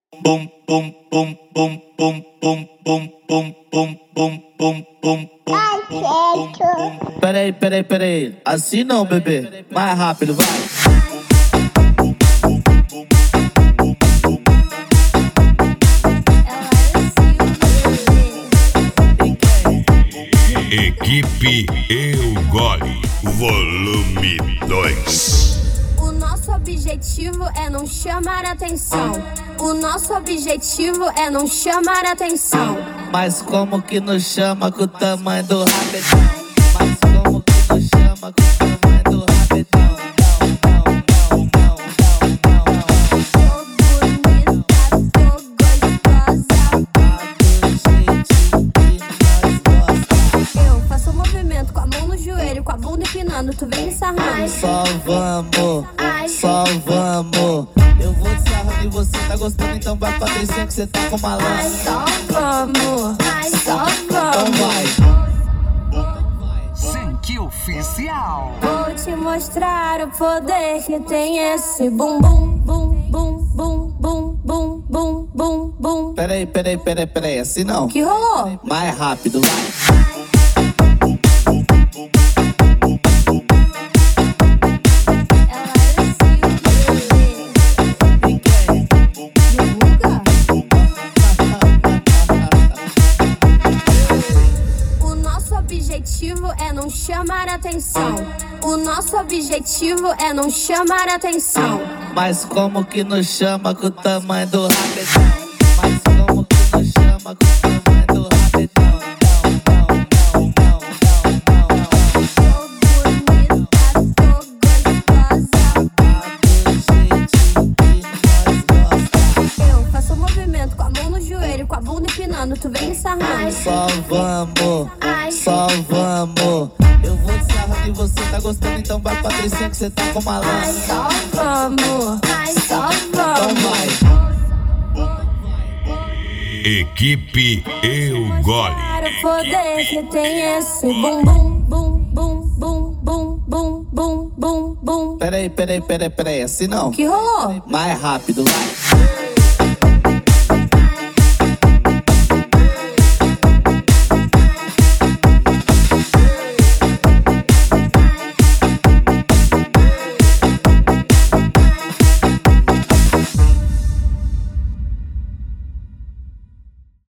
Bum bum bum bum bum bum bum bum bum bum bum bum. Peraí, assim não, bebê. Mais rápido, vai. Equipe Eugole, volume 2. O nosso objetivo é não chamar atenção. O nosso objetivo é não chamar atenção. Mas como que nos chama com o tamanho do rabetão? Mas como que nos chama com o tamanho do rabetão? Eu faço um movimento com a mão no joelho, com a bunda empinando, tu vem me sarrando. Só vamos. Eu vou te sarrando e você tá gostando, então vai pra atenção que você tá com malança. Só vamos. Então vai. Sync oficial. Vou te mostrar o poder que tem esse bum bum bum bum bum bum bum bum bum bum. Peraí, assim não. Que rolou? Mais rápido, vai. O nosso objetivo é não chamar atenção. O nosso objetivo é não chamar atenção. Mas como que nos chama com o tamanho do rabetão? Mas como que nos chama com o tamanho do rabetão? Eu faço um movimento com a mão no joelho, com a bunda empinando, tu vem me sarrando. Só vamos. Eu vou te sarrando e você tá gostando, então vai pra atenção que você tá com malança. Só vamos. Então vai. Equipe Eugole. Para o poder que tem esse bum bum bum bum bum bum bum bum bum bum. Peraí, assim não. Que rolou? Mais rápido, vai.